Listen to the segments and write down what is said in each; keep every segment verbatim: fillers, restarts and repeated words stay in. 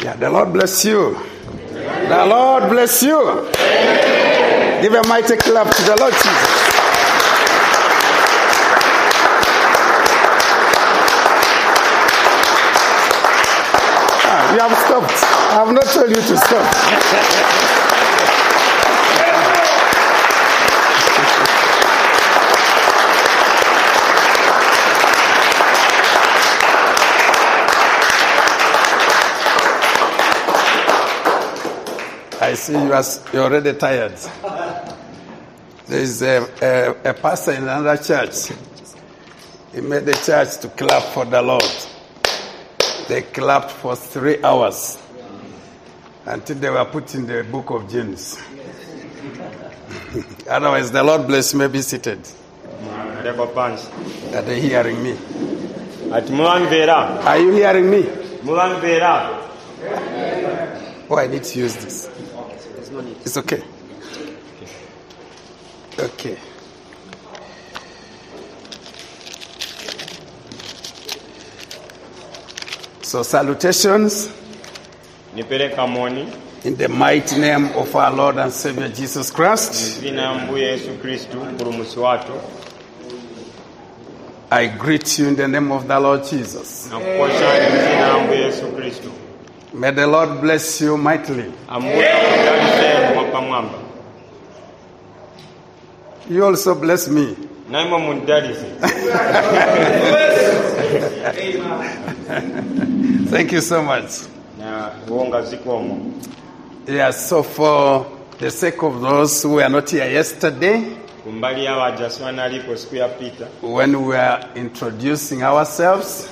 Yeah, the Lord bless you. The Lord bless you. Amen. Give a mighty clap to the Lord Jesus. Ah, you have stopped. I have not told you to stop. I see you are you're already tired. There is a, a, a pastor in another church. He made the church to clap for the Lord. They clapped for three hours until they were put in the book of James. Otherwise, the Lord bless you. May be seated. Are they hearing me? Are you hearing me? Oh, I need to use this. It's okay. Okay. So salutations in the mighty name of our Lord and Savior Jesus Christ. I greet you in the name of the Lord Jesus. May the Lord bless you mightily. You also bless me. Thank you so much. Yes, so for the sake of those who were not here yesterday, when we were introducing ourselves,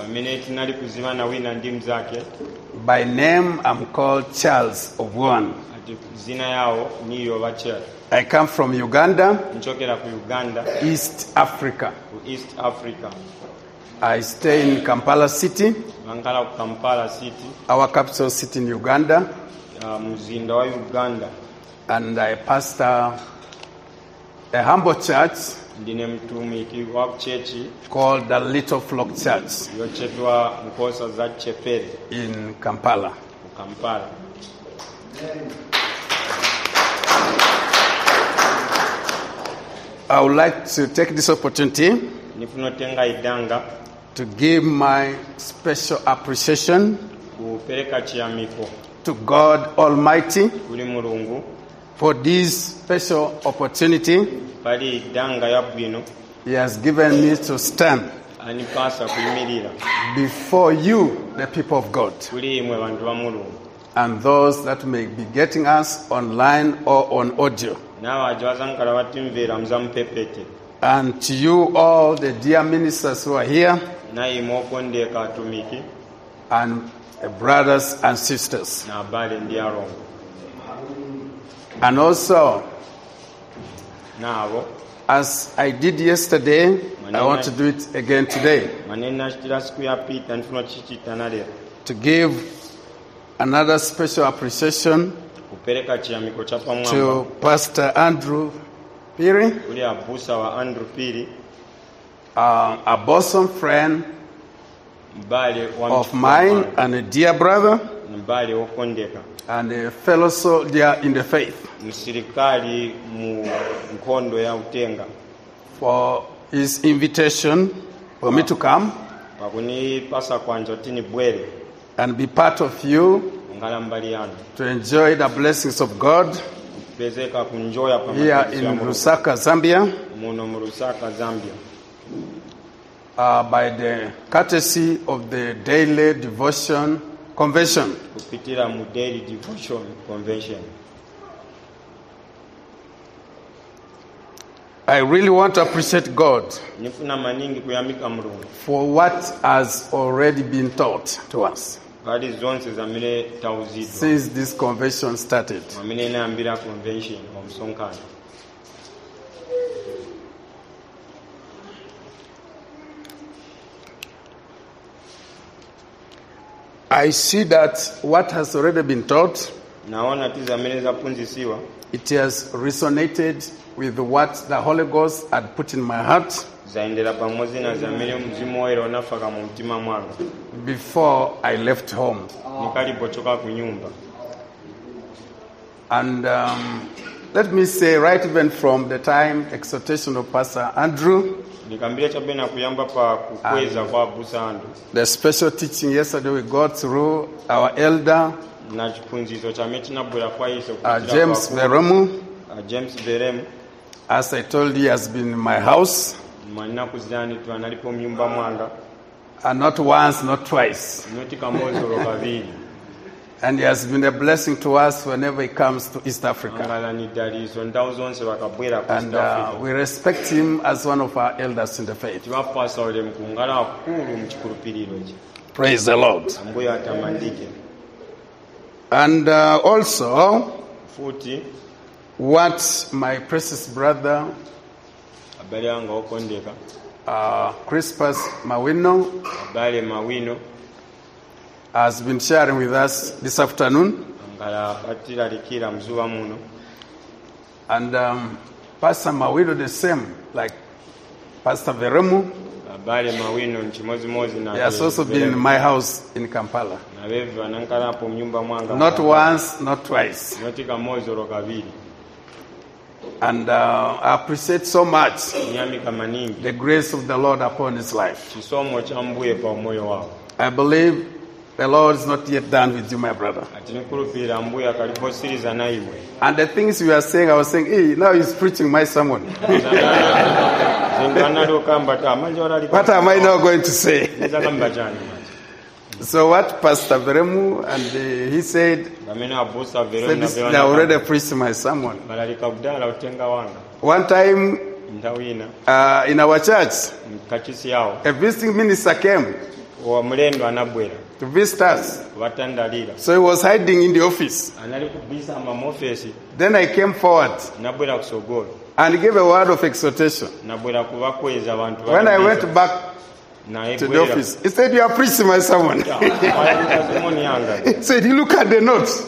by name I'm called Charles Obwan. I come from Uganda, East Africa. East Africa. I stay in Kampala City, Kampala City, our capital city in Uganda, Uganda. And I pastor a humble church called the Little Flock Church in Kampala. Kampala. I would like to take this opportunity to give my special appreciation to God Almighty for this special opportunity He has given me to stand before you, the people of God, and those that may be getting us online or on audio. And to you all, the dear ministers who are here, and uh, brothers and sisters. And also, as I did yesterday, I want to do it again today, to give another special appreciation to Pastor Andrew Piri, uh, a bosom friend of mine and a dear brother and a fellow soldier in the faith, for his invitation for me to come and be part of you, to enjoy the blessings of God here in Lusaka, Zambia, uh, by the courtesy of the Daily Devotion Convention. I really want to appreciate God for what has already been taught to us since this convention started. I see that what has already been taught, it has resonated with what the Holy Ghost had put in my heart, before I left home. nikali pochoka ku nyumba. And um, let me say, right even from the time exhortation of Pastor Andrew, Nikambia chabena kuyamba pa kukweza kwa Busandu. the special teaching yesterday we got through our elder, Na chipunzizo cha mechi na bwera kwa iso uh, James Beremu. Uh, James Beremu. As I told you, he has been in my house, Manina kuzidani tu analipo mnyumba mwanga. and not once, not twice. Noti kamozo lokavili. And he has been a blessing to us whenever he comes to East Africa. Angala ni dalizo ndao zonse wakabwera ku And East uh, Africa. we respect him as one of our elders in the faith. Tiwapasa ule mkungala wakulu mchikurupililo chi. Praise the Lord. Ambuyo atamandike. And uh, also, Futi. what my precious brother, Abali anga okondeka. uh, Crispus Mawino, Abali mawino. has been sharing with us this afternoon. Angala patila likila mzuwa muno. And um, Pastor Mawino the same, like Pastor Veremu. Abali mawino nchimozi mozi na. He has also been in my house in Kampala. Na wevi wanankala hapo mnyumba mwanga. Not once, not twice. Noti kamozo lokavili. And uh, I appreciate so much Nyami kama ningi. the grace of the Lord upon his life. Chisomo cha mbuye pa moyo wao. I believe the Lord is not yet done with you, my brother. Atinikulupira mbuye akaliposiriza na iwe. And the things you are saying, I was saying, hey, now he's preaching my sermon. Zingana lokamba ta manjora li. What am I now going to say? Zakamba chani. So what Pastor Veremu, and uh, he said, Gamena abusa vero said na this, vero. they already preached my sermon. Balalika udala utenga wanga. One time Ndawina. uh, in our church, Mkachisi yao. a visiting minister came Wa mlendo anabwera. to visit us. Watandalila. So he was hiding in the office. Anali kubisa mamofesi. Then I came forward Nabwera kusogolo. and gave a word of exhortation. Nabwera kubakweza abantu. When I went back na to the office, he said, you are preaching my sermon. He said, you look at the notes.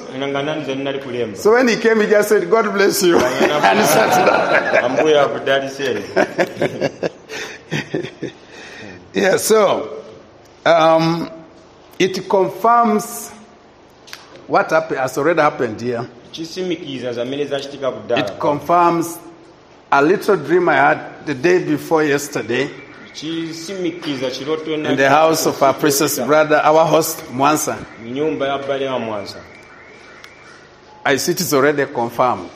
So when he came, he just said, God bless you. And he sat down. Yeah, so um, it confirms what happened, has already happened here. It confirms a little dream I had the day before yesterday in the house of our precious brother, our host, Mwansa. I see it is already confirmed.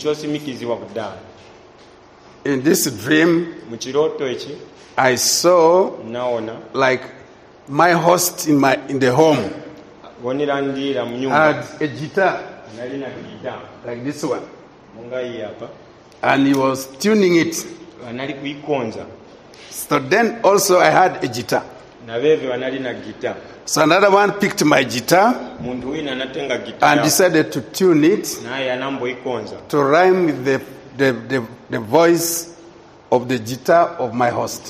In this dream, I saw like my host in my in the home had a guitar like this one, and he was tuning it. So then also I had a guitar. So another one picked my guitar and decided to tune it to rhyme with the, the, the, the voice of the guitar of my host.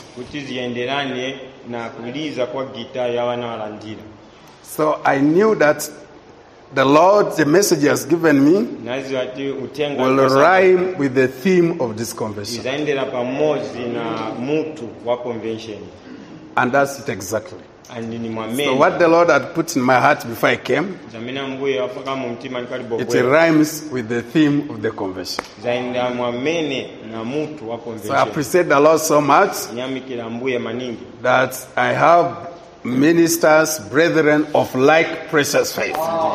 So I knew that the Lord, the message he has given me, will rhyme with the theme of this convention. And that's it exactly. So what the Lord had put in my heart before I came, it rhymes with the theme of the convention. So I appreciate the Lord so much that I have ministers, brethren of like precious faith.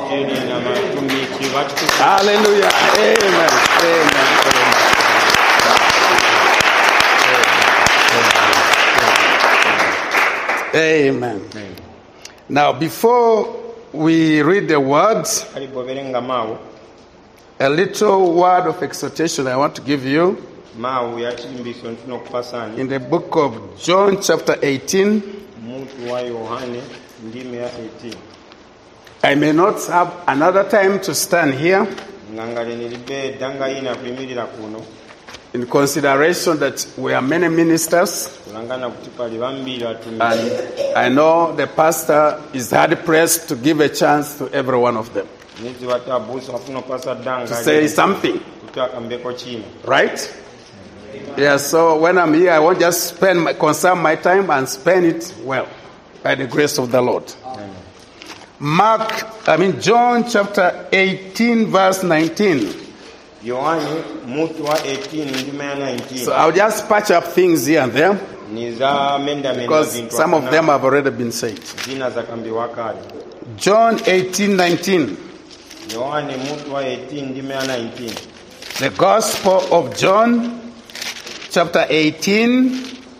Hallelujah. Amen. Amen. Amen. Amen. Now, before we read the words, a little word of exhortation I want to give you in the book of John, chapter eighteen. I may not have another time to stand here in consideration that we are many ministers, and I know the pastor is hard pressed to give a chance to every one of them to say something, right? Yeah, so when I'm here, I won't just spend my, consume my time and spend it well. by the grace of the Lord. Mark, I mean John chapter eighteen verse nineteen. Yohani mutu wa eighteen ndime ya nineteen. So I'll just patch up things here and there Niza menda menda because vintu some of hakuna them have already been said. zina za kambiwa kale. John eighteen nineteen. Yohani mutu wa eighteen ndime ya nineteen. The Gospel of John chapter eighteen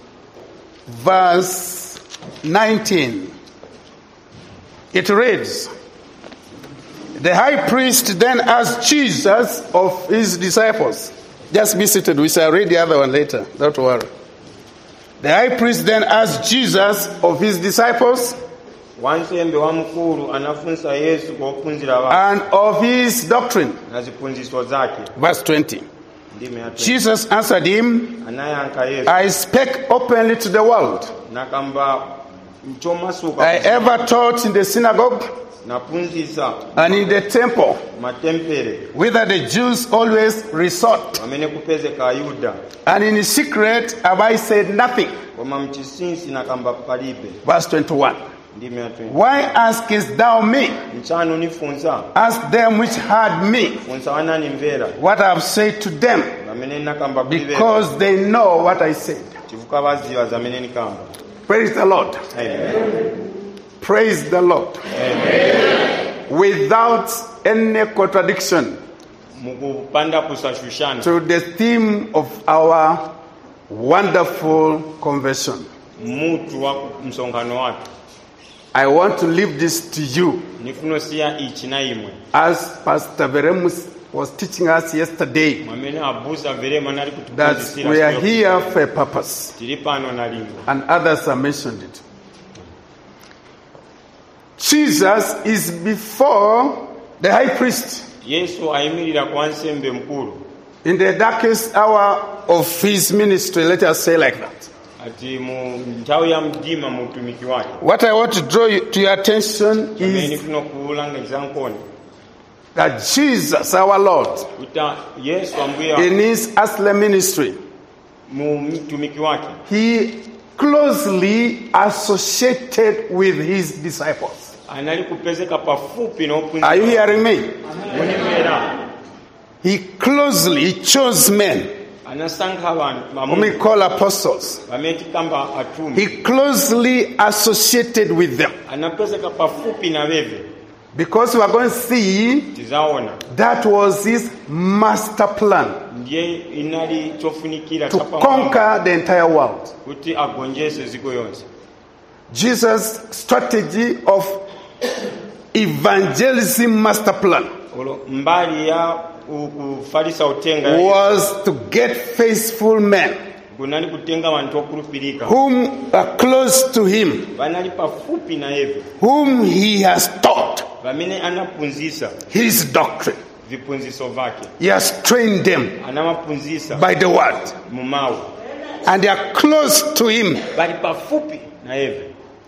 verse nineteen. It reads, the high priest then asked Jesus of his disciples. Just be seated. We shall read the other one later. Don't worry. The high priest then asked Jesus of his disciples Wansembe wa mkuru anafunza Yesu kwa kufunzira wake and of his doctrine. na zifunziso zake. Verse twenty. Ndime ya twenty. Jesus answered him, Anayanka Yesu I spake openly to the world. nakamba mchoma suka I ever taught in the synagogue napunzisa and in the temple, matempere whither the Jews always resort. wamene kupeze ka Yuda And in secret have I said nothing. koma mchisinsi nakamba palibe. Verse twenty-one. Ndime ya twenty. Why askest thou me? Mchano nifunza Ask them which heard me funza wanani mvera what I have said to them, wamene nakamba kulibe because they know what I said. chivuka baziwa zamene nikamba. Praise the Lord. Amen. Praise the Lord. Amen. Without any contradiction Mukupanda kusashushana to the theme of our wonderful conversion. mutu wa msongano wake. I want to leave this to you Nifuno siya ichi na imwe as Pastor Veremus was teaching us yesterday mwamene abusa verema nali that kutupuzisira we are siyo. here for a purpose, Tilipano na lingo. and others have mentioned it. Jesus is before the high priest Yesu ayimirira kwa nsembe mkuru in the darkest hour of his ministry, let us say like that. ati mu nthawi ya mdima mu utumiki wake. What I want to draw you, to your attention Amene is nifuno kuulangiza nkoni that Jesus, our Lord, kuta Yesu ambuye in his earthly ministry, mu mtumiki wake he closely associated with his disciples. anali kupezeka pafupi na opunzi. Are you hearing me? Munimera He closely he chose men anasankha abantu whom we bamu call apostles. bameti kamba atumi. He closely associated with them. Anapezeka pafupi na bebe Because we are going to see tizaona that was his master plan ndiye inali chofunikira to chapa conquer the entire world. kuti agonjese ziko yonse. Jesus' strategy of evangelism master plan Olo mbali ya kufarisa utenga ya was to get faithful men kunali kutenga wantu okulupirika whom are close to him, banali pafupi na eve whom he has taught bamene anapunzisa his doctrine. vipunziso vake, He has trained them anamapunzisa by the word, mumawu, and they are close to him. bali pafupi na eve.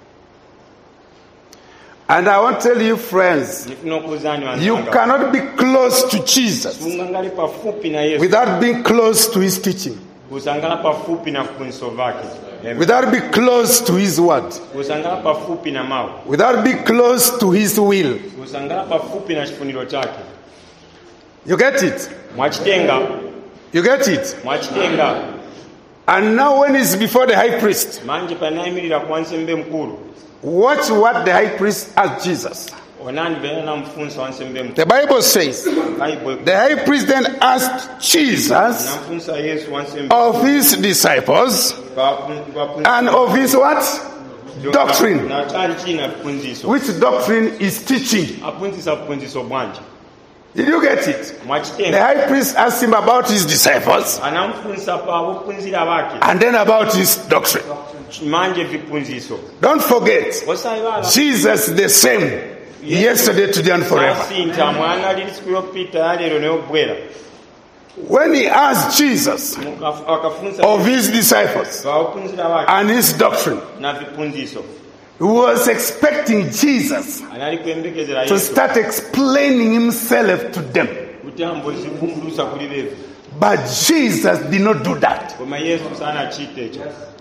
And I want to tell you, friends, Nifuna kuzani you wanzanga cannot be close to Jesus kungangali pafupi na Yesu without being close to his teaching, kusangala pafupi na vipunziso vake. Amen. without being close to his word, Kusangala pafupi na mawu, without being close to his will. kusangala pafupi na chifuniro chake. You get it? Mwachitenga, You get it? mwachitenga. And now when he's before the high priest, Manje panayimirira kwa nsembe mkulu. watch what the high priest asked Jesus. Onani vena na mfunso wa nsembe mkulu. The Bible says, Bible the high priest then asked Jesus namfunsa Yesu wa nsembe of his disciples Ba- ba- and of his what? Doctrine. Na chali china vipunziso. Which doctrine is teaching? Apunzisa vipunziso bwanje. Did you get it? The Mwachitenga. high priest asked him about his disciples Anamfunsa pa bupunzira vake. and then about his doctrine. Manje vipunziso. Don't forget, Osaiwala. Jesus is the same yesterday, today, and forever. Sasinta mwana lili siku yopita yalero neobwera. When he asked Jesus Muka- Wakafunsa of his disciples vapunzira vake and his doctrine, na vipunziso. he was expecting Jesus Anali kuyembekezera to Yesu start explaining himself to them. kuti ambozivumbulusa kuli bebe. But Jesus did not do that. Koma Yesu sana chite echo.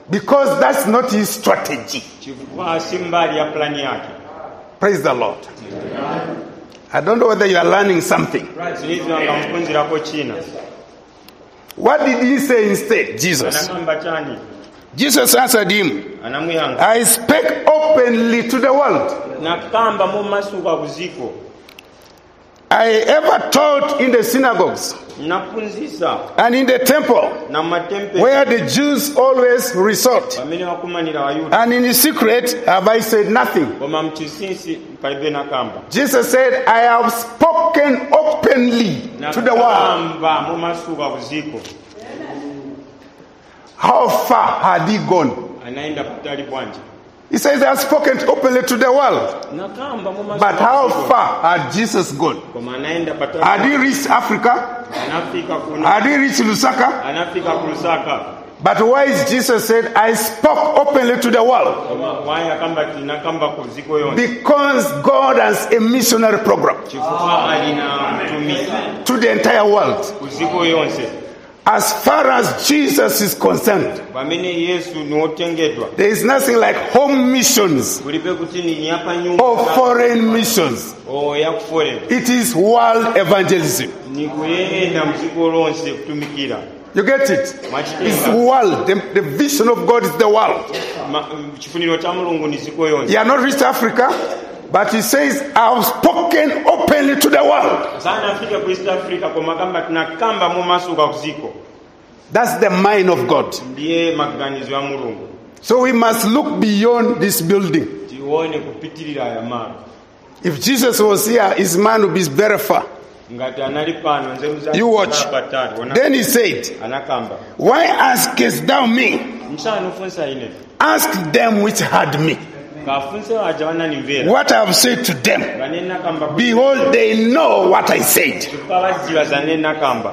Because that's not his strategy. chifukwa si mbali ya plani yake. Praise the Lord. I don't know whether you are learning something. Sinizi wangamfunzirako china. What did he say instead? Jesus. Anagamba chani. Jesus answered him, Anamuyanga. I spake openly to the world. Nakamba mu masuka kuziko. I ever taught in the synagogues Nafunzisa. and in the temple Na matempe. where the Jews always resort. Bamene wakumanira Wayuda. And in secret have I said nothing. Koma mchisinsi palibe nakamba. Jesus said, I have spoken openly to the world. Nakamba mu masuka kuziko. How far had he gone? Anaenda kutali bwanje. He says, I have spoken openly to the world. Nakamba mu masuka. But how kuziko. far had Jesus gone? Koma anaenda patali. Had he reached Africa? Anafika kuna. Had he reached Lusaka? Anafika kulusaka. But why is Jesus said, I spoke openly to the world? Koma waya kamba tinakamba kuziko yonse. Because God has a missionary program Chifukwa alina mtumisi to the entire world. kuziko yonse. As far as Jesus is concerned, Pamene Yesu niwotengedwa. there is nothing like home missions Kulipe kuti ni yapa nyumba. or foreign missions. O ya kufore. It is world evangelism. Ni kuyenda mziko lonse kutumikira. You get it? It's world. The, the vision of God is the world. Ma- Chifuniro cha Mulungu ni ziko yonse. He has not reached Africa, but he says, I have spoken openly to the world. Sana afika ku East Africa koma kamba tinakamba mu masuka kuziko. That's the mind of God. Ndiye maganizo ya Mulungu. So we must look beyond this building. Tione kupitirira ya mara. If Jesus was here, his mind would be very far. Ngati anali pano nzeru za You watch. batatu. Wana- Then he said, Anakamba. why askest thou me? Mshana ufunsa ine. Ask them which had me. Kafunse waja wananimvera. What I have said to them. Vanena kamba. Behold, they know what I said. Kawaziwa zanena kamba.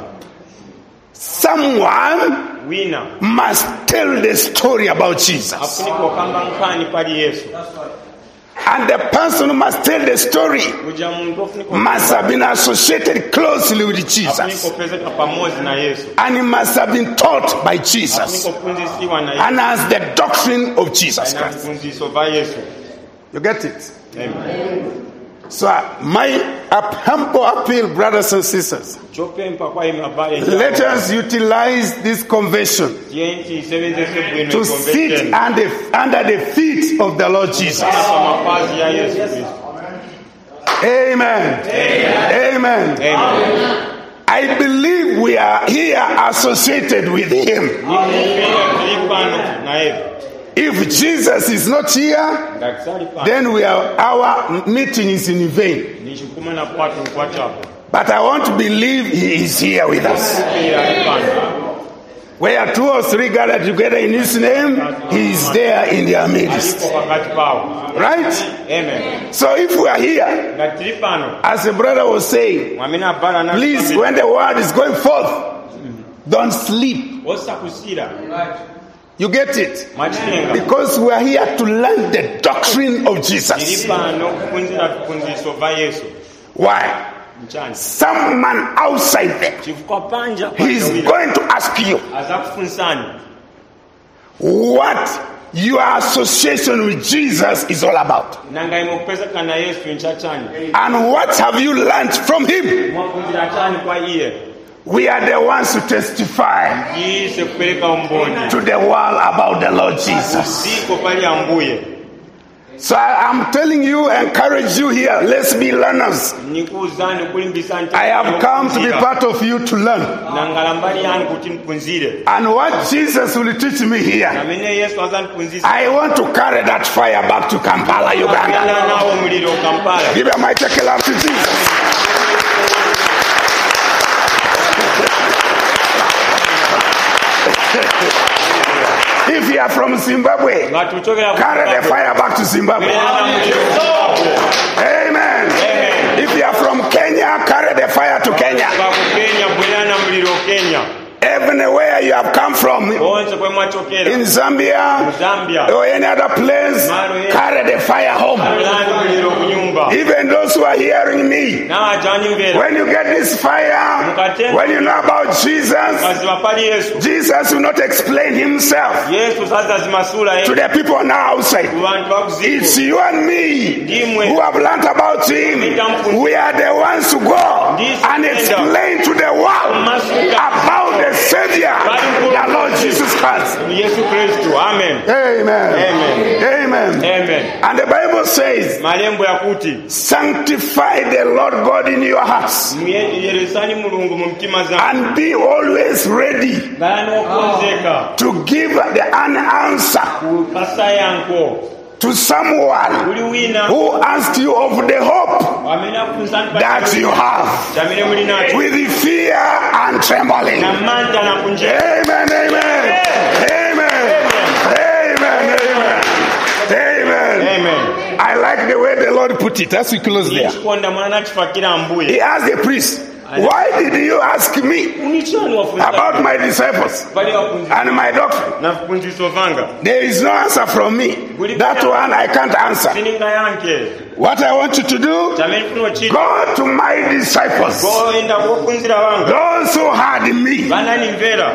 Someone Wina. must tell the story about Jesus. Afuniko kamba nkani pali Yesu. And the person who must tell the story Kuja muntu ofuniko. must have been associated closely with Jesus. Afuniko pezeka pamozi na Yesu. And he must have been taught by Jesus. Afuniko funzisiwa na Yesu. And has the doctrine of Jesus Na Christ. funziso va Yesu. You get it? Amen. So uh, my uh, humble appeal, brothers and sisters, Chopempa kwa imabale. let us utilize this convention Yenti sevenze bwino to sit under, under the feet of the Lord Jesus. Mapazi ya Yesu Kristo. Amen. Amen. Amen. Amen. I believe we are here associated with him. Nimupenda tulipano na Yesu. If Jesus is not here, Daktari pano. then we are, our meeting is in vain. Nishukuma na kwatu kwa chapo. But I want to believe he is here with us. Pia pano. Where two or three gathered together in his name, he is there in their midst. Alipo wakati pao. Right? Amen. So if we are here, Daktari pano. as the brother was saying, Mwamina bara na. please, when the word is going forth, don't sleep. Osa kusira. You get it? Machitenga. Because we are here to learn the doctrine of Jesus. Nilipano kufunzira kufunziso va Yesu. Why? Mchana. Someone outside there, Chifukwa panja. he is going to ask you Aza kufunsani. what your association with Jesus is all about. Nanga imopezeka na Yesu nchachani. And what have you learned from him? Mwafunzira chani kwa iye. We are the ones who testify Jise kupeleka umboni. to the world about the Lord Jesus. Siko pali ambuye. So I am telling you, encourage you here, let's be learners. Nikuzani kulimbisa nti. I have come to be part of you to learn. Nangalambali yani kuti nipunzire. And what Jesus will teach me here, Na mene Yesu azani punzisa. I want to carry that fire back to Kampala, Uganda. Kapena nao muliro Kampala. Give a mighty clap to Jesus. If you are from Zimbabwe, Ngatuchokera carry the fire back to Zimbabwe. Amen. If you are from Kenya, carry the fire to Kenya. Kenya bwelana muliro Kenya. Everywhere you have come from, bonse kwe mwachokera in Zambia, Zambia or any other place, carry the fire home. alandi muliro ku nyumba Even those who are hearing me, n'abajanyumvera when you get this fire, when you know about Jesus, mazima pali Yesu Jesus will not explain himself Yesu sasa zimasula to ye the people now outside. ku bantu It's bakuzimu you and me who have learned about him. We are the ones to go and explain to the world about the Savior, the Lord Jesus Christ. Yesu Kristo. Amen. Amen. Amen. Amen. Amen. And the Bible says, Malembo yakuti sanctify the Lord God in your hearts myeyeresani mulungu mu mtima zangu and be always ready ngani okonzeka to give the an answer pasa yanko to someone uli wina who asked you of the hope amena kunzani that you have jamile muli nacho with fear and trembling. na manta na kunje Amen, amen. Amen. Amen. Amen. Amen. Amen. I like the way the Lord put it as we close there. Konda mwana chifakira mbuye He asked the priest, why did you ask me unichani wafunza about my disciples bali wafunza and my doctrine? na funziso vanga There is no answer from me. That one I can't answer. sininga yanke What I want you to do, jamile kuno chini go to my disciples, go enda kufunzira vanga those who had me. bana ni mvera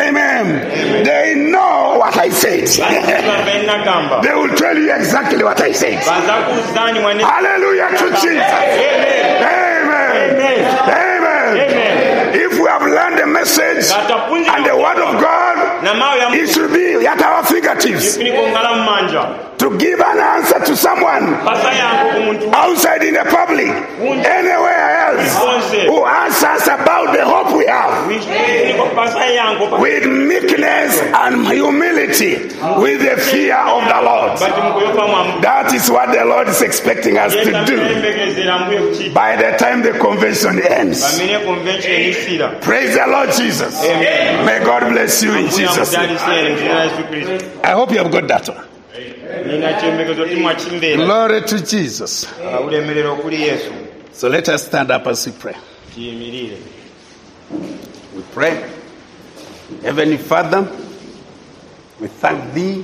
Amen. They know what I said. bana kamba They will tell you exactly what I said. baza kuzani mwane Hallelujah to Jesus. Amen. Amen. Amen. Amen. Amen. If we have learned the message and the word of God, na mawe ya it should be at our fingertips mfuniko ngala mmanja to give an answer to someone pasa yangu kumuntu outside in the public, anywhere else, who asks us about the hope we have. mfuniko pasa yangu With meekness and humility, with the fear of the Lord. bati mkuyopa mwamu That is what the Lord is expecting us to do mbegezera mbuye kuchita by the time the convention ends. bamene convention isira Praise the Lord Jesus. Amen. May God bless you in Jesus' name. I hope you have got that one. nina chembekezo timwachimbera Glory to Jesus. ulemerero kuli Yesu So let us stand up as we pray. tiyimirire We pray. Heavenly Father, we thank Thee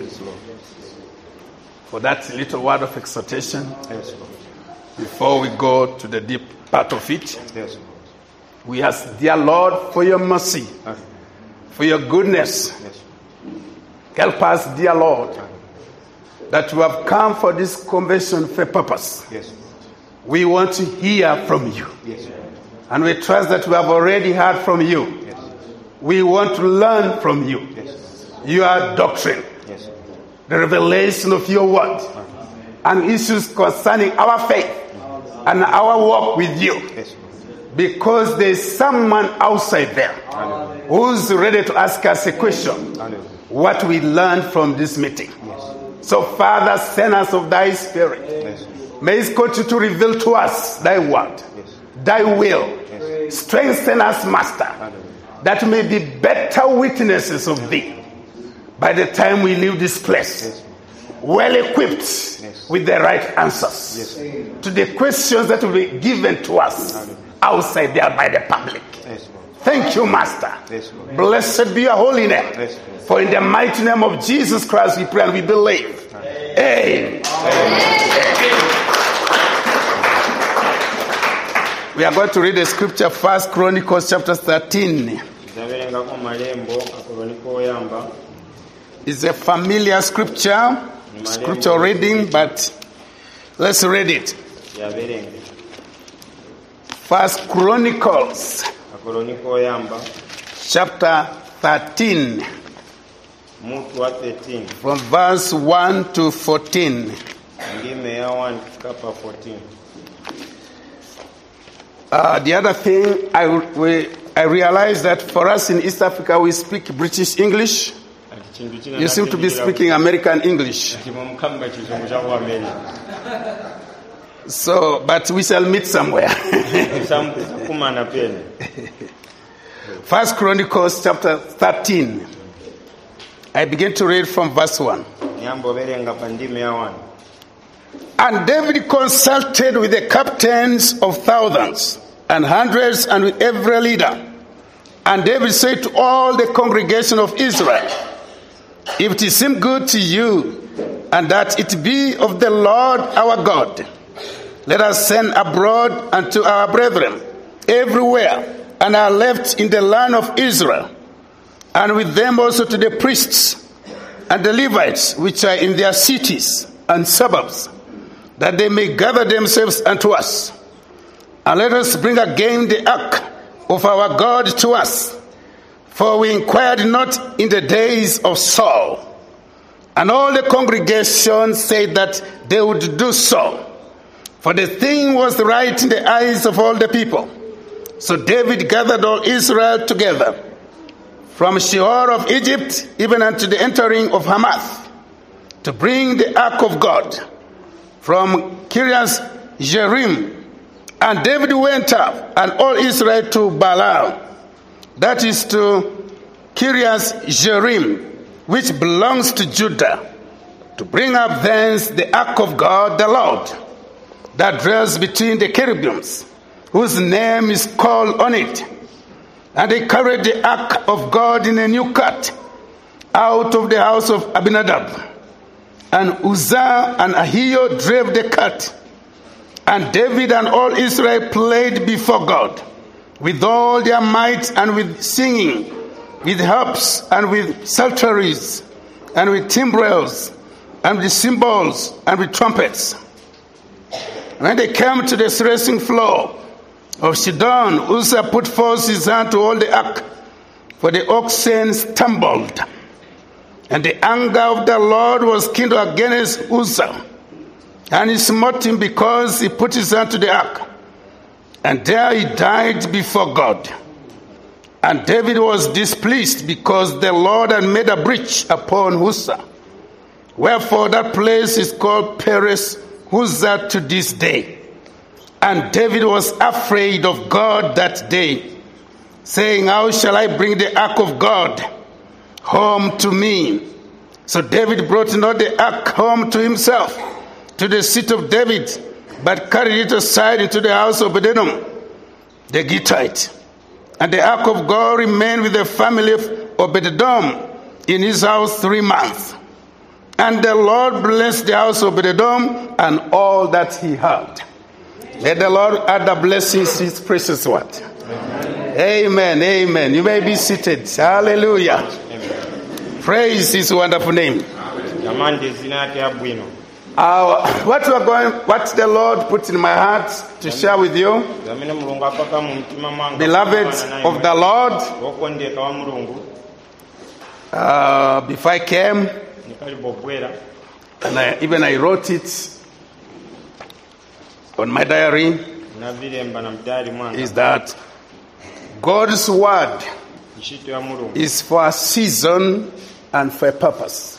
for that little word of exhortation. Yes, Lord. Before we go to the deep part of it, Yes, we ask, dear Lord, for your mercy, Lord. for your goodness. Yes. Help us, dear Lord, that we have come for this convention for a purpose. Yes. We want to hear from you. Yes. And we trust that we have already heard from you. Yes. We want to learn from you. Yes. Your doctrine, Yes. the revelation of your word, and issues concerning our faith and our walk with you. Yes. Because there's someone outside there who's ready to ask us a question. What we learned from this meeting. So, Father, send us of thy Spirit. Yes. May it continue to reveal to us thy word, Yes. thy will. Yes. Strengthen us, Master, that we may be better witnesses of thee by the time we leave this place. Yes. Well equipped Yes. with the right answers Yes. to the questions that will be given to us outside there by the public. Yes, Lord. Thank you, Master. Yes, Lord. Blessed be your holy name. Yes, Lord. For in the mighty name of Jesus Christ we pray and we believe. Amen. We are going to read the scripture, First Chronicles chapter thirteen. Zaberengako malembo akoloniko oyamba It's a familiar scripture, scripture reading, but let's read it. yaberenge First Chronicles akoloniko oyamba chapter thirteen, mutu wa thirteen from verse one to fourteen. ndime ya one kapa fourteen. Uh, the other thing, I, we, I realized that for us in East Africa, we speak British English. You seem to be speaking American English. So, but we shall meet somewhere. First Chronicles chapter thirteen. I begin to read from verse one. And David consulted with the captains of thousands and hundreds and with every leader And David said to all the congregation of Israel, if it seem good to you, and that it be of the Lord our God, let us send abroad unto our brethren everywhere, and are left in the land of Israel, and with them also to the priests and the Levites, which are in their cities and suburbs, that they may gather themselves unto us. And let us bring again the ark of our God to us, for we inquired not in the days of Saul. And all the congregation said that they would do so, for the thing was right in the eyes of all the people. So David gathered all Israel together, from Sheol of Egypt even unto the entering of Hamath, to bring the ark of God from Kiriath Jearim. And David went up, and all Israel to Baalah, that is to Kiriath Jearim, which belongs to Judah, to bring up thence the ark of God the Lord, that dwells between the cherubims, whose name is called on it. And they carried the ark of God in a new cart out of the house of Abinadab. And Uzzah and Ahio drave the cart. And David and all Israel played before God with all their might, and with singing, with harps, and with psalteries, and with timbrels, and with cymbals, and with trumpets. When they came to the threshing floor of Sidon, Uzzah put forth his hand to hold the ark, for the oxen stumbled. And the anger of the Lord was kindled against Uzzah, and he smote him because he put his hand to the ark. And there he died before God. And David was displeased because the Lord had made a breach upon Uzzah. Wherefore that place is called Perez Uzzah to this day. And David was afraid of God that day, saying, how shall I bring the ark of God home to me? So David brought not the ark home to himself, to the seat of David, but carried it aside into the house of Obed-Edom, the Gittite. And the ark of God remained with the family of Obed-Edom in his house three months. And the Lord blessed the house of Obed-Edom and all that he had. Let the Lord add the blessings to his precious word. Amen. Amen. Amen. You may be seated. Hallelujah. Amen. Praise his wonderful name. Uh, what we are going, what the Lord put in my heart to share with you, beloved of the Lord, uh, before I came, and I, even I wrote it on my diary, is that God's word is for a season and for a purpose.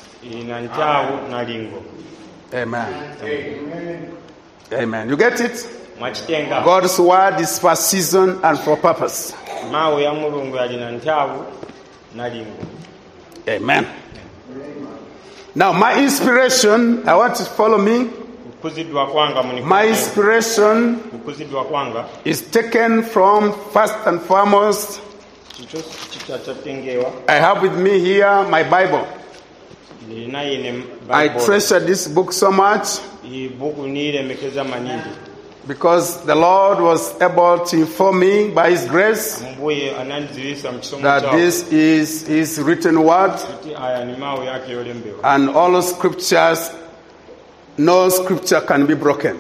Amen. Amen. Amen. You get it? God's word is for season and for purpose. Amen. Now, my inspiration, I want to follow me. My inspiration is taken from, first and foremost, I have with me here my Bible. I treasure this book so much because the Lord was able to inform me by his grace that this is his written word, and all scriptures, no scripture can be broken,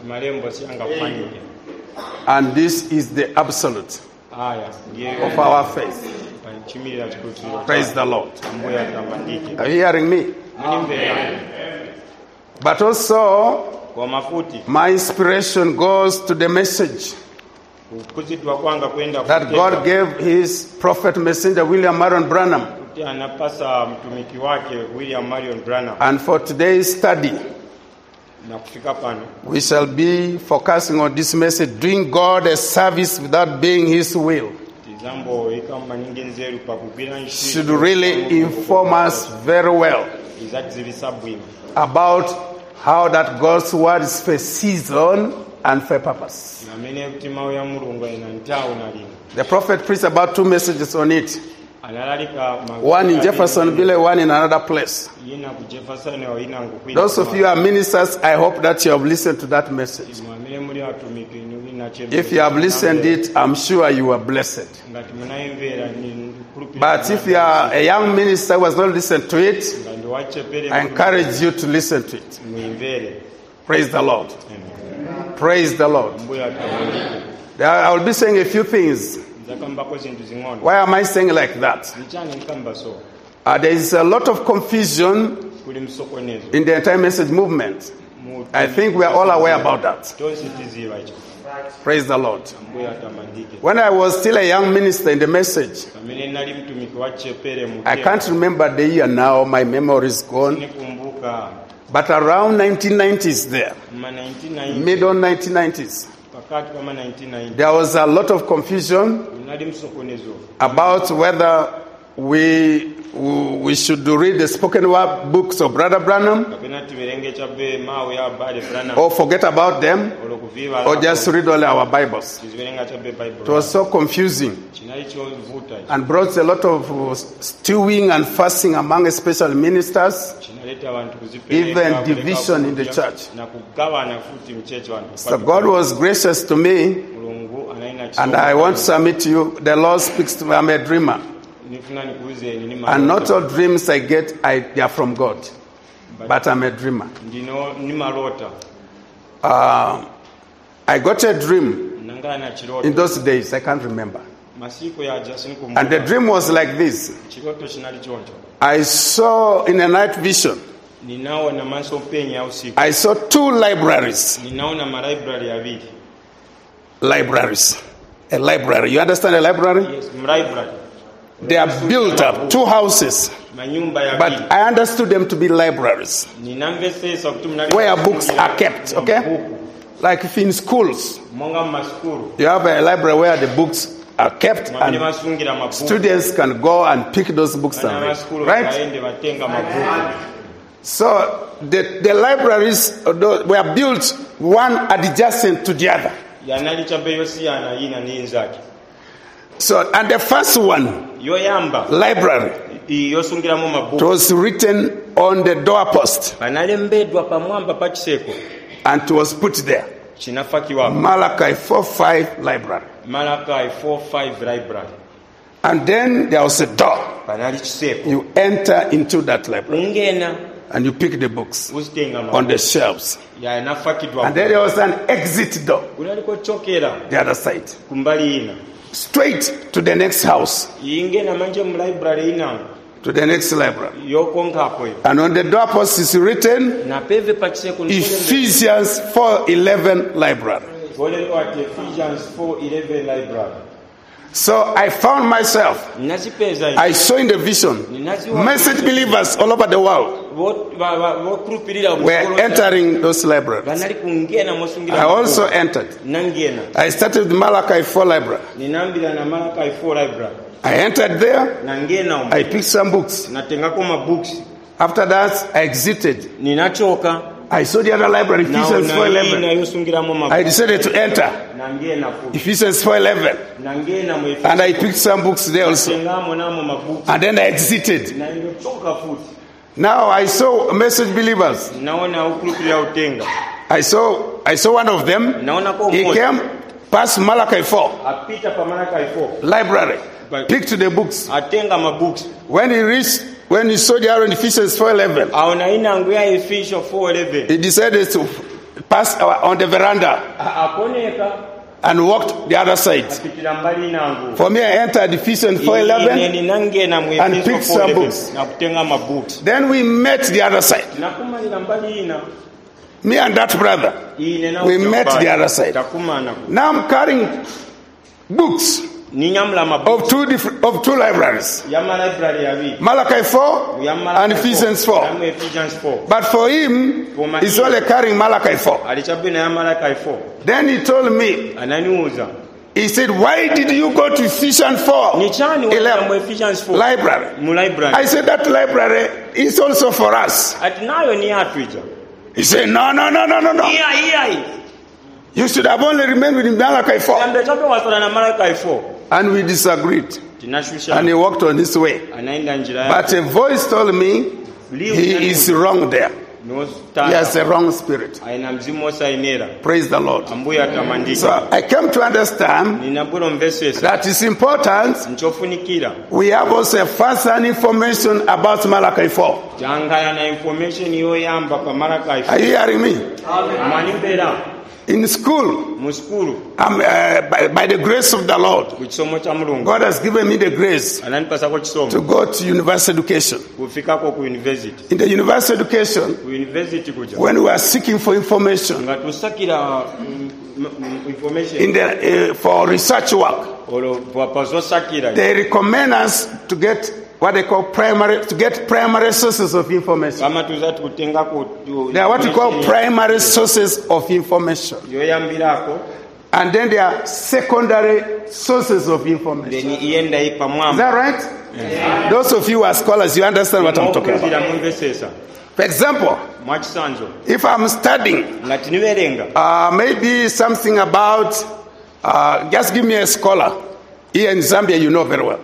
and this is the absolute of our faith. Praise the Lord. Are you hearing me? But also, my inspiration goes to the message that God gave his prophet messenger William Marion Branham. And for today's study, we shall be focusing on this message, doing God a service without being his will. Should really inform us very well about how that God's word is for season and for a purpose. namene mtima wa mulungu ina ntao na lino. The prophet preached about two messages on it. Analalika One in Jeffersonville, one in another place. yina ku Jefferson au ina ngukwina. Those of you who are ministers, I hope that you have listened to that message. Mwamile muri atumike ni na chembe. If you have listened it, I'm sure you are blessed. ngati munayemvera ni kurupira. But if you are a young minister who has not listened to it, ngandi wachepere I encourage you to listen to it. muimvere. Praise the Lord. Amen. Praise the Lord. Mbuya tamandike. There- I will be saying a few things. Zakamba ko zintu zing'ono. Why am I saying like that? Nichani nkamba so. Uh, there is a lot of confusion Kuli msokonezo. in the entire message movement. Mu- I think we are all aware about that. Tonsi tiziva icho. Praise the Lord. Mbuya tamandike. When I was still a young minister in the message, Kamene nali mtumiki wa chepere mu. I can't remember the year now, my memory is gone, nikumbuka but around nineteen nineties there, ma nineteen ninety middle nineteen nineties, pakati kama nineteen ninety there was a lot of confusion nali msokonezo about whether we we should read the spoken word books of Brother Branham kapena tiberenge chabe mawe ya bale brana or forget about them olokuviva or just read only our Bibles. tiberenga chabe bible It was so confusing chinali cho vuta and brought a lot of uh, stewing and fussing among especially ministers. chinaleta abantu kuzipeleka Even kuleka division in the kuja, church. na kugawana futi mchecho wantu So God was gracious to me, mulungu anaina and I want to submit to you, the Lord speaks to me. I'm a dreamer. nifuna nikuuze ni nima And not all dreams I get, I, they are from God. But I'm a dreamer. ndino ni malota Uh, I got a dream nangana na chiroto in those days, I can't remember. masiku ya jasini And the kumbuka dream was like this. chiroto chinali choncho I saw in a night vision, ninaona maso penya usiku I saw two libraries. ninaona ma library avili Libraries. A library. You understand a library? yes library They are built up, two houses. manyumba ya But vili I understood them to be libraries ninamvesesa kuti mnali where books are kept, okay? Like if in schools, monga maskuru you have a library where the books are kept mwamene and masungira mabuku students can go and pick those books na and read, maskuru right? kaende batenga mabuku So the, the libraries uh, tho- were built one adjacent to the other. yanali chabe yosiyana yina ninzaki So, and the first one, yoyamba library, yosungiramo it mabuku was written on the doorpost panalembedwa pamwamba pachiseko and it was put there. chinafakiwa Malachi four five library. Malachi four five library And then there was a door. panali chiseko You enter into that library ungena and you pick the books uzitenga on the mabuku shelves. yanafakidwa And then there was an exit door, kunaliko chokera the other side, kumbali ina straight to the next house, ingena manje mu library ina to the next library. yokonkapo And on the doorpost is written na peve pachiseko Ephesians four eleven library. volendo at Ephesians four eleven library So I found myself, nazipeza I saw in the vision, message believers all over the world vokurupirira were entering those libraries. vanali kungena mosungira I also entered. nangena I started with Malachi four library. ninambira na Malachi four library I entered there. nangena umu. I picked some books. natengako mabooks After that, I exited. ninachoka I saw the other library, Ephesians four naona eleven. yosungiramo I mabooks decided to enter nangena futi Ephesians four eleven. nangena mu And I picked some books there also. tengamo namo mabooks And then I exited. na ndochoka futi Now I saw message believers. naona ukurupirira utenga I saw I saw one of them. naona ko He mmoja came past Malachi four apita pa Malachi four library, picked the books. atenga mabooks When he reached, when he saw the other in Ephesians four eleven, aona inangu ya Ephesians four eleven he decided to pass on the veranda akoneka and walked the other side. apitira mbali inangu For me, I entered Ephesians four eleven. nangena mu and Ephesians pick four some eleven books. na kutenga mabooks Then we met the other side. nakumalira mbali ina Me and that brother. ine na We met the other side. takumana Now I'm carrying books ninyamla mabooks of two different of two libraries, ya ma library ya vi Malachi four ya Malachi and Ephesians four four. na mu Ephesians four But for him, he's only carrying Malachi four. alichabena ya Malachi four Then he told me, ananiuza he said, "Why did you go to Ephesians four ni chani wa mu eleven Ephesians four library?" mu library I said, "That library is also for us." ati nayo ni yatu ija He said, "No, no, no, no, no, no. iya iya You should have only remained with Malachi four. Yambe chape wasala na Malachi four. And we disagreed. Tinashusha. And he walked on his way. Anaenda njira yake. But a voice told me he is wrong there. He has a wrong spirit. Praise the Lord. So I came to understand that it's important we have also first-hand information about Malachi four. Are you hearing me? In school, I'm, uh, by, by the grace of the Lord, God has given me the grace to go to university education. In the university education, when we are seeking for information, in the, uh, for research work, they recommend us to get what they call primary, to get primary sources of information. They are what we call primary sources of information. And then there are secondary sources of information. Is that right? Yeah. Those of you who are scholars, you understand what I'm talking about. For example, if I'm studying uh, maybe something about, uh, just give me a scholar. Here in Zambia, you know very well.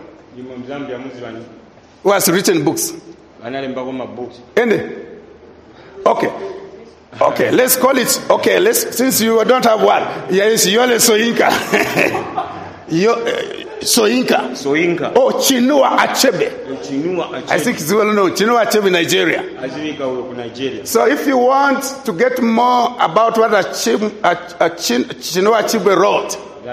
Who has written books? Any? Okay. Okay, let's call it. Okay, let's, since you don't have one. Yes, Yole Soyinka. Yo, uh, Soyinka. Soyinka. Oh, Chinua Achebe. Chinua Achebe. I think it's well known. Chinua Achebe, Nigeria. Nigeria. So if you want to get more about what Achebe, Chin, Chinua Achebe wrote,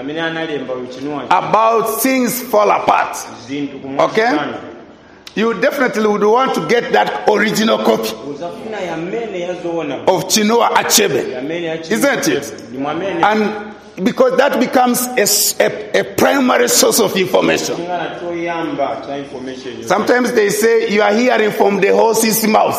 about things fall apart, okay? You definitely would want to get that original copy of Chinua Achebe, isn't it? And because that becomes a, a, a primary source of information. Sometimes they say you are hearing from the horse's mouth.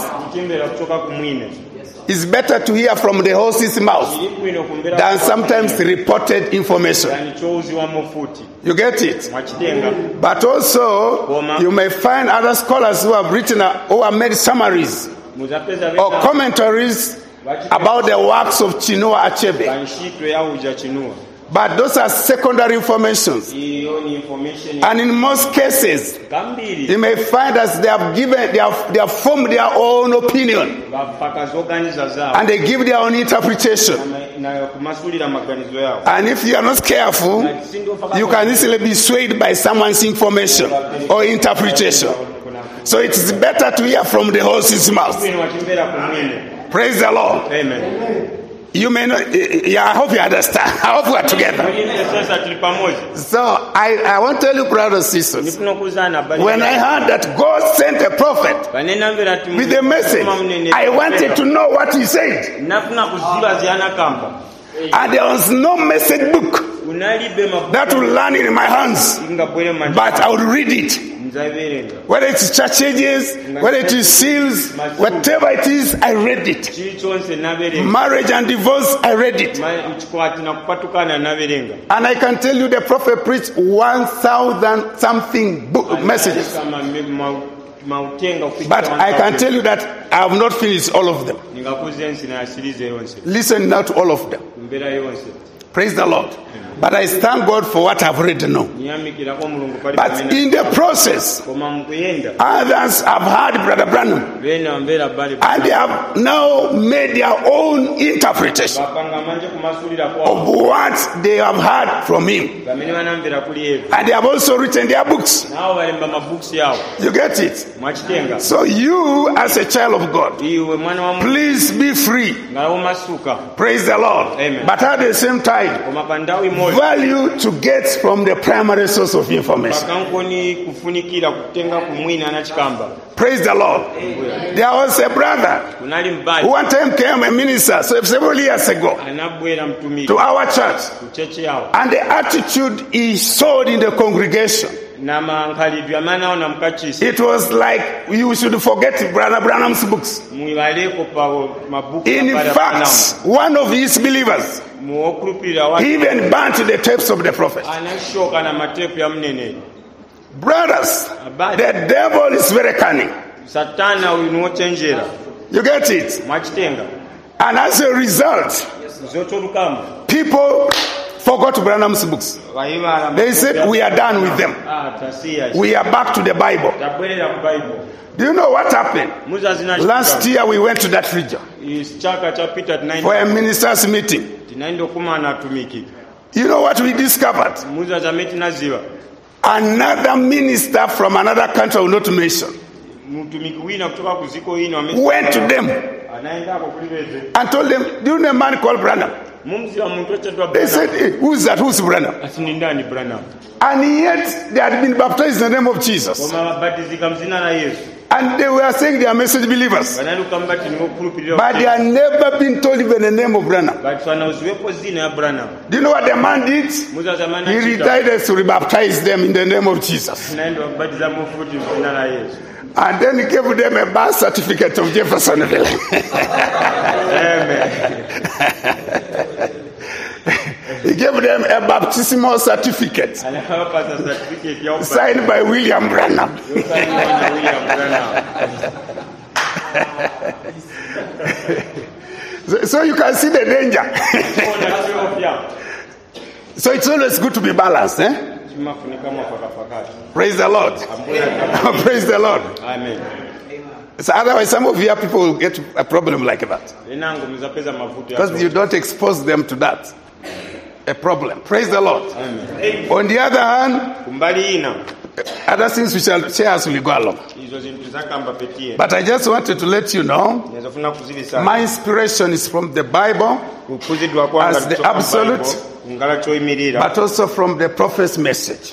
It's better to hear from the horse's mouth than sometimes reported information. You get it? But also, you may find other scholars who have written, who have made summaries or commentaries about the works of Chinua Achebe. But those are secondary informations. And in most cases, you may find that they have given, they have, they have formed their own opinion. And they give their own interpretation. And if you are not careful, you can easily be swayed by someone's information or interpretation. So it is better to hear from the horse's mouth. Praise the Lord. Amen. You may not, yeah, I hope you understand. I hope we are together. So I, I want to tell you, brothers and sisters, when I heard that God sent a prophet with a message, I wanted to know what he said. And there was no message book that will land in my hands, but I would read it. Whether it's church ages, whether it is seals, whatever it is, I read it. Marriage and divorce, I read it. And I can tell you the prophet preached one thousand something book messages. But I can tell you that I have not finished all of them. Listen now to all of them. Praise the Lord. But I thank God for what I've already known. But in the process, others have heard Brother Branham, and they have now made their own interpretation of what they have heard from him. And they have also written their books. You get it? So you, as a child of God, please be free. Praise the Lord. Amen. But at the same time, value to get from the primary source of information. Praise the Lord. There was a brother who one time came a minister so several years ago to our church, and the attitude he showed in the congregation, it was like you should forget Brother Branham's books. In fact, one of his believers, he even burnt the tapes of the prophet. Brothers, the devil is very cunning. You get it? And as a result, people forgot Branham's books. They said, we are done with them. We are back to the Bible. Do you know what happened? Last year we went to that region for a minister's meeting. You know what we discovered? Another minister from another country I will not mention went to them and told them, do you know a man called Branham? They said, hey, who's that? Who's Branham? And yet they had been baptized in the name of Jesus. And they were saying they are message believers. But they had never been told even the name of Branham. Do you know what the man did? He decided to rebaptize them in the name of Jesus. And then he gave them a birth certificate of Jeffersonville. Amen. He gave them a baptismal certificate signed by William Branham. so, so you can see the danger. So it's always good to be balanced, eh? Praise the Lord. Praise the Lord. Amen. So otherwise, some of your people will get a problem like that. Because you don't expose them to that. A problem. Praise the Lord. Amen. On the other hand, other things we shall share as we go along. But I just wanted to let you know, my inspiration is from the Bible as the absolute, but also from the prophet's message.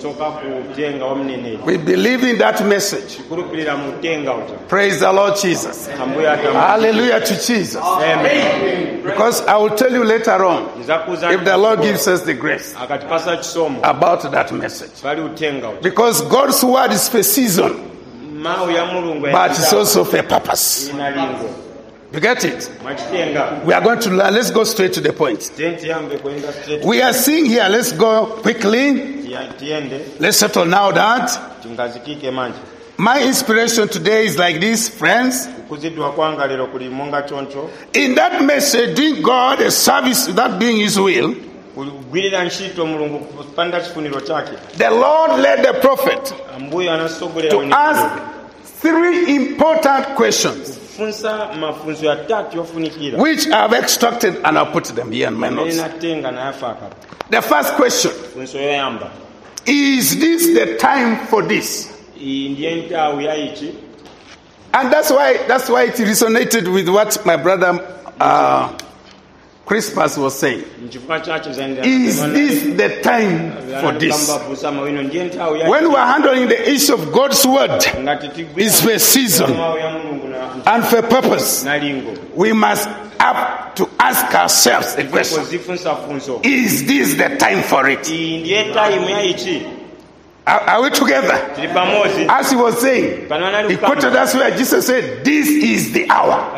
We believe in that message. Praise the Lord Jesus. Hallelujah to Jesus. Amen. Because I will tell you later on, if the Lord gives us the grace, about that message. Because God's word is for season, but it's also for purpose. You get it? We are going to learn. Let's go straight to the point. We are seeing here, let's go quickly. Let's settle now that my inspiration today is like this, friends. In that message, doing God a service without being His will, the Lord led the prophet to ask three important questions, which I have extracted and I'll put them here in my notes. The first question: is this the time for this? And that's why that's why it resonated with what my brother uh, Christmas was saying. Is this the time for this? When we are handling the issue of God's word, it's for season and for purpose. We must have to ask ourselves the question: is this the time for it? Are, are we together? As he was saying, he quoted us where Jesus said, "This is the hour."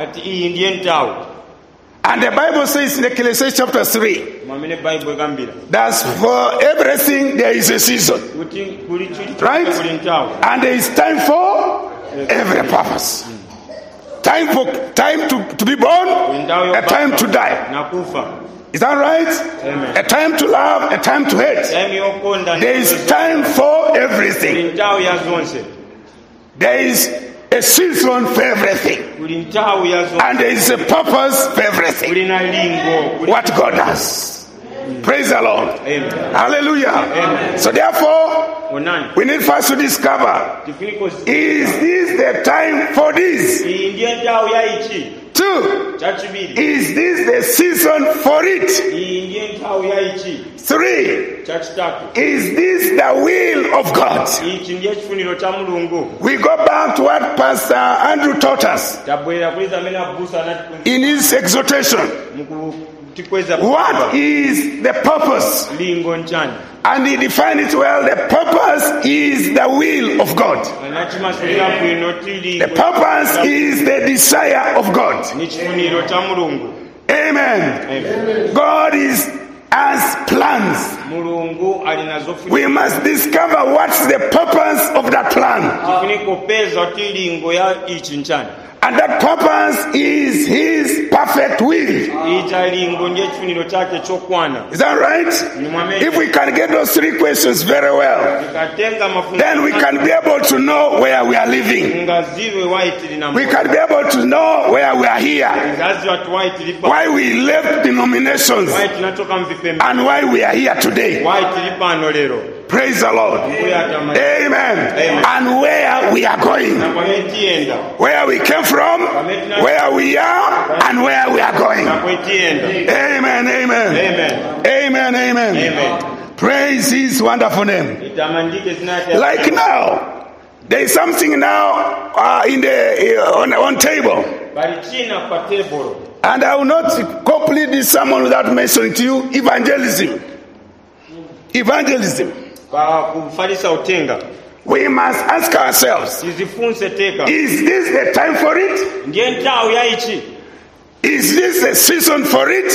And the Bible says in Ecclesiastes chapter three, that's for everything there is a season. Right? And there is time for every purpose. Time for time to, to be born, a time to die. Is that right? Amen. A time to love, a time to hate. There is time for everything. There is a season for everything. And there is a purpose for everything. What God does. Praise the Lord. Amen. Hallelujah. Amen. So therefore, we need first to discover, is this the time for this? Two, is this the season for it? Three, is this the will of God? We go back to what Pastor Andrew taught us in his exhortation. What is the purpose? And he defined it well. The purpose is the will of God. The purpose is the desire of God. Amen. Amen. God is as plans. We must discover what's the purpose of that plan. And that purpose is his perfect will. ichalingo ndiye chifuniro chake chokwana. Is that right? If we can get those three questions very well, then we can be able to know where we are living. We can be able to know where we are here, why we left denominations, and why we are here today. Praise the Lord. Amen. Amen. And where we are going, where we came from, where we are, and where we are going. Amen. Amen. Amen. Amen. Amen. Amen. Praise his wonderful name. Like now, there is something now uh, in the uh, on, on table. And I will not complete this sermon without mentioning to you evangelism. Evangelism. We must ask ourselves, is this the time for it? Is this the season for it?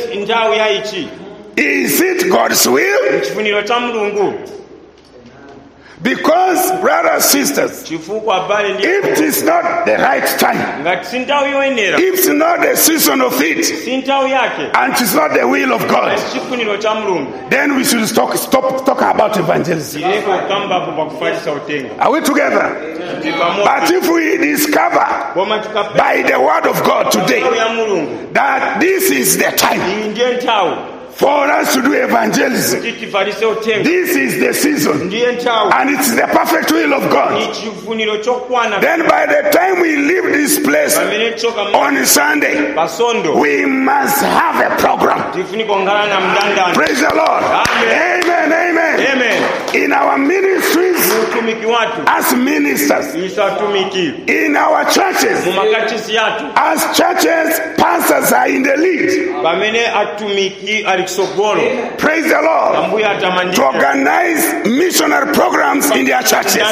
Is it God's will? Because, brothers and sisters, if it is not the right time, if it's not the season of it, and it's not the will of God, then we should stop, stop talking about evangelism. Are we together? But if we discover by the word of God today that this is the time for us to do evangelism, this is the season, and it's the perfect will of God, then by the time we leave this place on Sunday, we must have a program. Praise the Lord. Amen. Amen. Amen. In our ministries, as ministers, in our churches, as churches, pastors are in the lead. Praise the Lord. To organize missionary programs in their churches.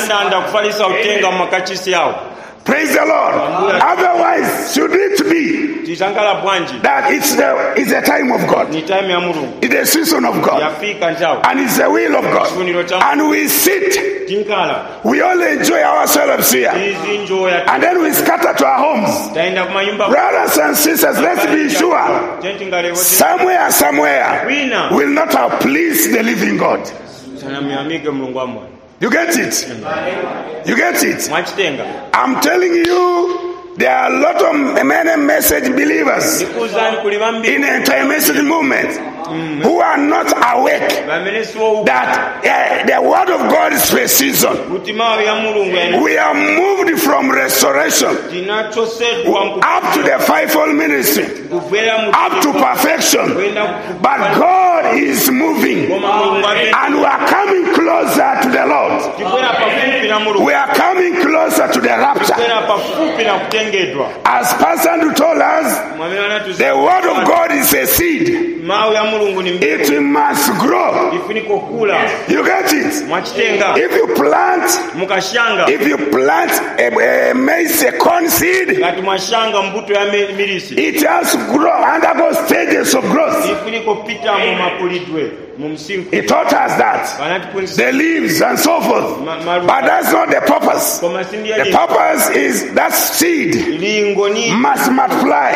Praise the Lord. Otherwise, should it be that it's the it's the time of God, it's the season of God, and it's the will of God, and we sit, we all enjoy ourselves here, and then we scatter to our homes. Brothers and sisters, let's be sure, somewhere, somewhere, will not have pleased the living God. You get it? You get it? I'm telling you, there are a lot of many message believers in the entire message movement who are not awake that uh, the word of God is for a season. We are moved from restoration up to the fivefold ministry, up to perfection. But God is moving, and we are coming closer to the Lord. We are coming closer to the rapture. As Pastor Andrew told us, the word of God is a seed. It must grow. You get it? If you plant, if you plant a, a maize, a corn seed, it has to grow, undergo stages of growth. He taught us that the leaves and so forth, but that's not the purpose. The purpose is that seed must multiply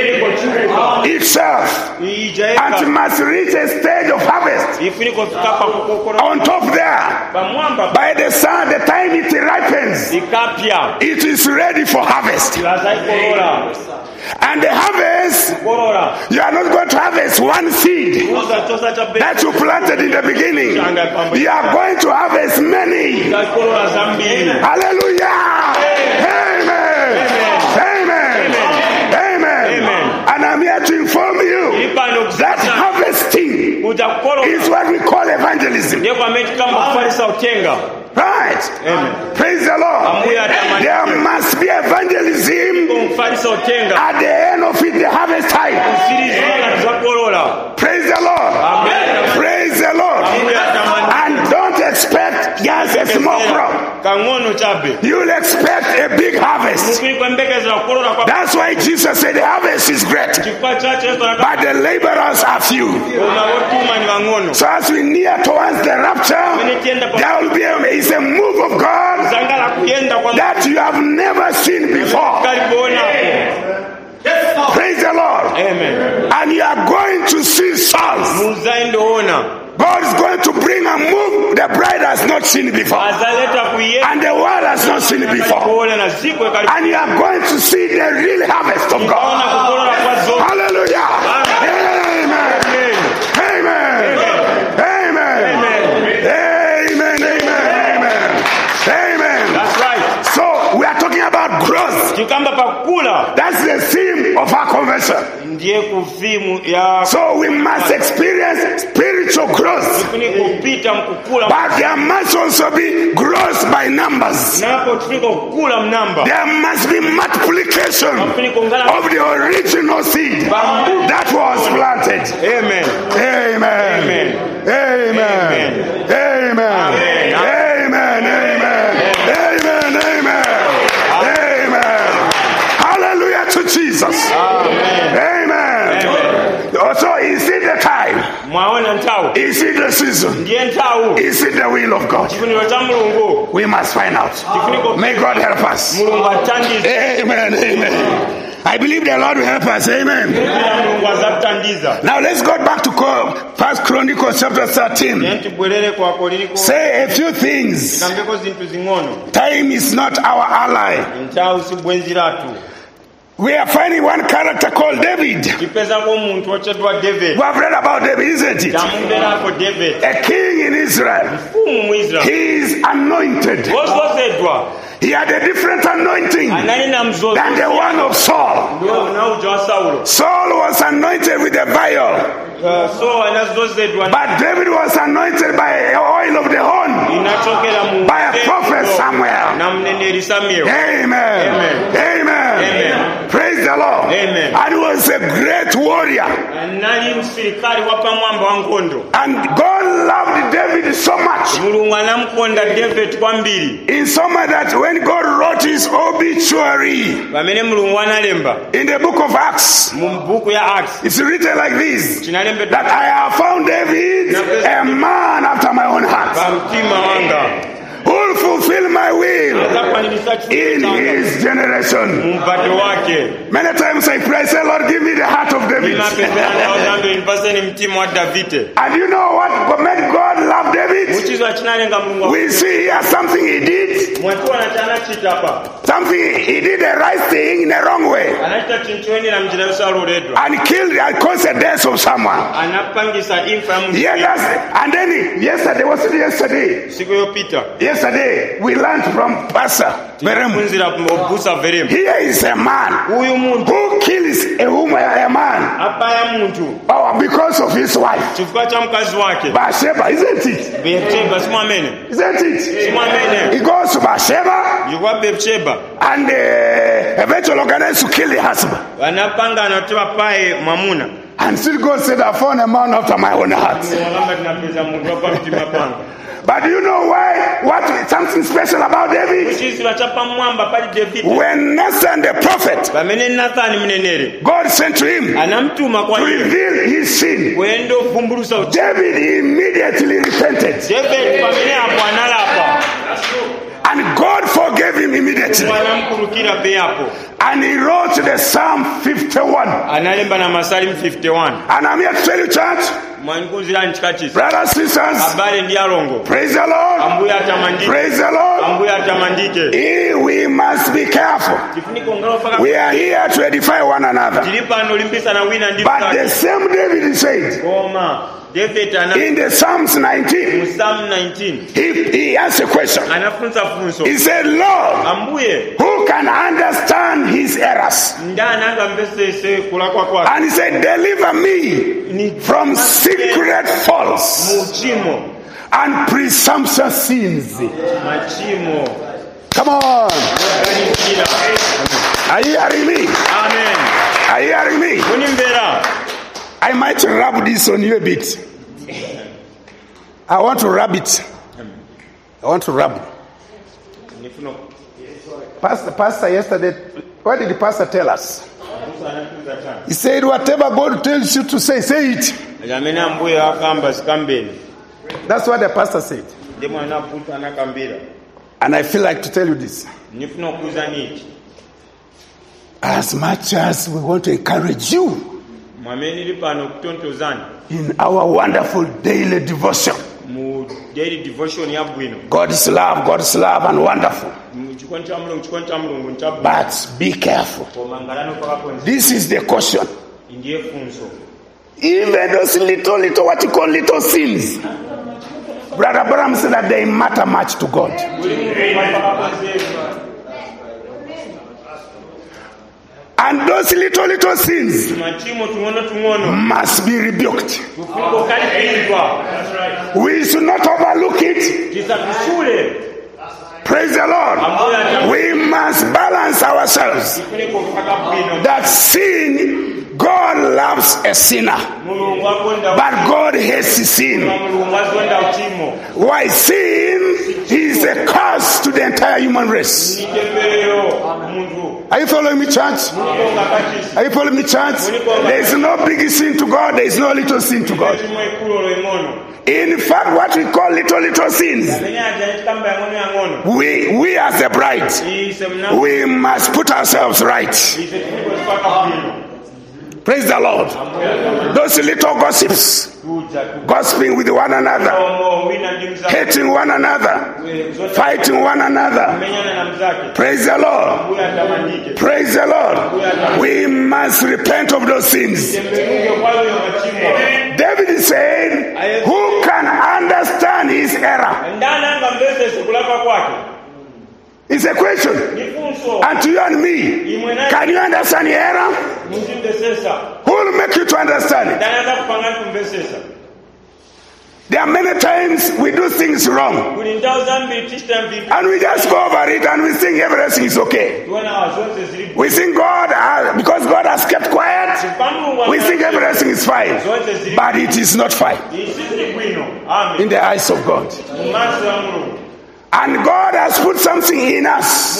itself and must reach a stage of harvest. On top there, by the sun, the time it ripens, it is ready for harvest. And the harvest, you are not going to harvest one seed that you planted in the beginning. You are going to harvest many. Hallelujah. Amen. Amen. Amen. And I'm here to inform you that harvesting is what we call evangelism. Right. Amen. Praise the Lord. There must be evangelism at the end of it, the harvest time. Praise the Lord. Amen. Praise the Lord. And don't expect just a small crop. You'll expect a big harvest. That's why Jesus said the harvest is great, but the laborers are few. So as we near towards the rapture, there will be a, it's a move of God kuyenda kwa that you have never seen before. Praise the Lord. Amen. And you are going to see souls. Muzaindoona. God is going to bring a move the bride has not seen before. And the world has not seen before. And you are going to see the real harvest of God. Hallelujah. Amen. Amen. Amen. Amen. Amen. Amen. That's right. So we are talking about growth. That's the theme of our conversion. So we must experience spiritual growth. But there must also be growth by numbers. There must be multiplication of the original seed that was planted. Amen. Amen. Amen. Amen. Amen. Amen. Amen. Amen. Amen. Hallelujah to Jesus. Amen. Also, is it the time? Is it the season? Is it the will of God? We must find out. May God help us. Amen. Amen. I believe the Lord will help us. Amen. Now let's go back to First Chronicles chapter thirteen. Say a few things. Time is not our ally. We are finding one character called David. We have read about David, isn't it? A king in Israel. He is anointed. He had a different anointing than the one of Saul. Saul was anointed with a vial. But David was anointed by oil of the horn, by a prophet Samuel. Amen. Amen. Amen. Amen. Praise the Lord. Amen. And he was a great warrior. And God loved David so much, in so much that when God wrote his obituary in the book of Acts, it's written like this: that I have found David a man after my own heart, who will fulfill my will in his generation. Many times I pray, say, Lord, give me the heart of David. And you know what made God love David? We see here something he did. Something he did the right thing in the wrong way. And killed and caused the death of someone. Yes, and then he, yesterday, was it yesterday? Yesterday, we learned from Pastor Beremu. Here is a man who kills a woman, a man, oh, because of his wife. Bathsheba, isn't it? Isn't it? He goes to Bathsheba and uh, eventually organized to kill the husband. And still God said, I found a man after my own heart. But do you know why? What something special about David? When Nathan the prophet, God sent to him to reveal his sin, David immediately repented. And God forgave him immediately. And he wrote the Psalm fifty-one. And I'm here to tell you, church, brothers, sisters, praise the Lord. Praise the Lord. We must be careful. We are here to edify one another. But the same David said in the Psalms nineteen, he, he asked a question. He said, Lord, who can understand his errors? And he said, deliver me from secret faults and presumptuous sins. Come on. Are you hearing me? Amen. Are you hearing me? I might rub this on you a bit. I want to rub it. I want to rub. Pastor, Pastor yesterday, what did the pastor tell us? He said, whatever God tells you to say, say it. That's what the pastor said. And I feel like to tell you this. Nifuna okuza niki. As much as we want to encourage you Mwameniri pano kutontozani. In our wonderful daily devotion. Mu daily devotion ya bwino. God's love, God's love and wonderful. But be careful. This is the caution. Even those little, little, what you call little sins. Brother Abraham said that they matter much to God. And those little, little sins must be rebuked. We should not overlook it. Praise the Lord. We must balance ourselves. That sin, God loves a sinner. But God hates sin. Why? Sin is a curse to the entire human race. Are you following me, church? Are you following me, church? There is no big sin to God. There is no little sin to God. In fact, what we call little, little sins, we, we as the bride, we must put ourselves right. Praise the Lord. Those little gossips, gossiping with one another, hating one another, fighting one another. Praise the Lord. Praise the Lord. We must repent of those sins. David said, who can understand his error? It's a question. And to you and me, can you understand your error? Who will make you to understand it? There are many times we do things wrong. And we just go over it and we think everything is okay. We think God, has, because God has kept quiet, we think everything is fine. But it is not fine in the eyes of God. And God has put something in us,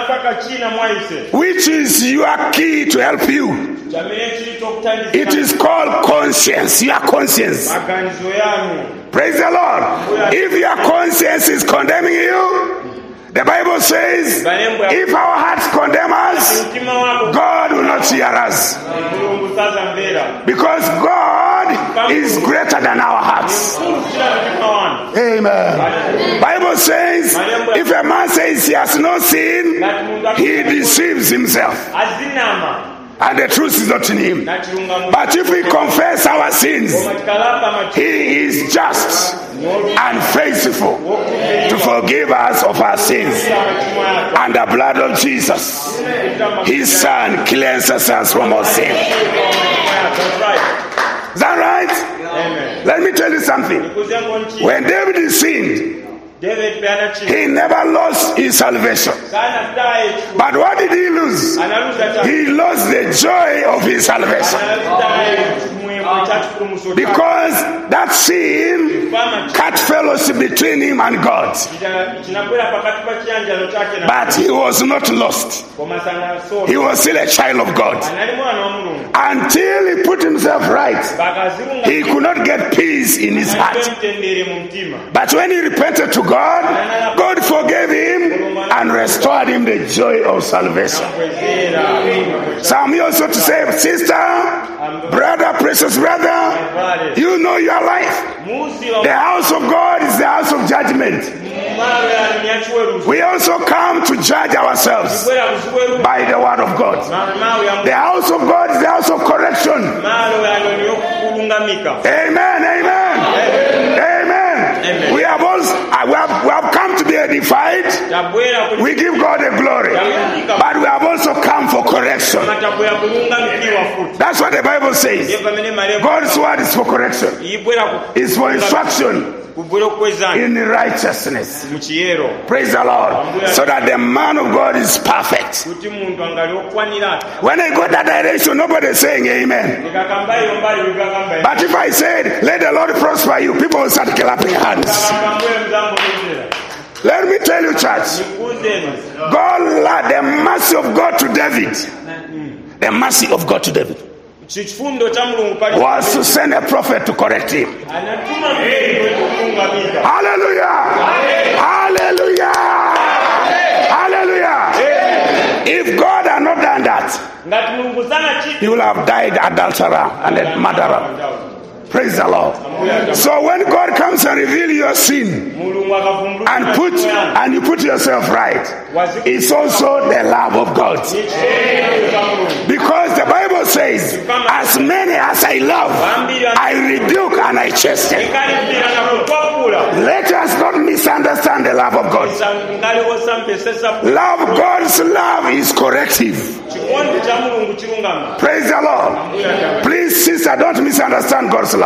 which is your key to help you. It is called conscience, your conscience. Praise the Lord. If your conscience is condemning you, the Bible says, if our hearts condemn us, God will not hear us. Because God is greater than our hearts. Amen. Bible says, if a man says he has no sin, he deceives himself. And the truth is not in him. But if we confess our sins, he is just and faithful to forgive us of our sins. And the blood of Jesus, his son, cleanses us from our sin. Is that right? Amen. Let me tell you something. When David sinned, he never lost his salvation. But what did he lose? He lost the joy of his salvation. Because that sin cut fellowship between him and God. But he was not lost. He was still a child of God. Until he put himself right, he could not get peace in his heart. But when he repented to God, God forgave him and restored him the joy of salvation. Some also to say, sister, brother, precious brother, you know your life. The house of God is the house of judgment. We also come to judge ourselves by the word of God. The house of God is the house of correction. Amen, amen, amen. Amen. We have also uh, we, have, we have come to be edified. We give God the glory, but we have also come for correction. That's what the Bible says. God's word is for correction. It's for instruction in righteousness. Praise the Lord. So that the man of God is perfect. When I go that direction, nobody is saying amen. But if I said, let the Lord prosper you, people will start clapping hands. Let me tell you, church, God, the mercy of God to David, the mercy of God to David was to send a prophet to correct him. Hallelujah! Hallelujah! he will have died adulterer and a murderer. Praise the Lord. So when God comes and reveal your sin and put and you put yourself right, it's also the love of God. Because the Bible says, as many as I love, I rebuke and I chasten. Let us not misunderstand the love of God. Love, God's love is corrective. Praise the Lord. Please, sister, don't misunderstand God's love.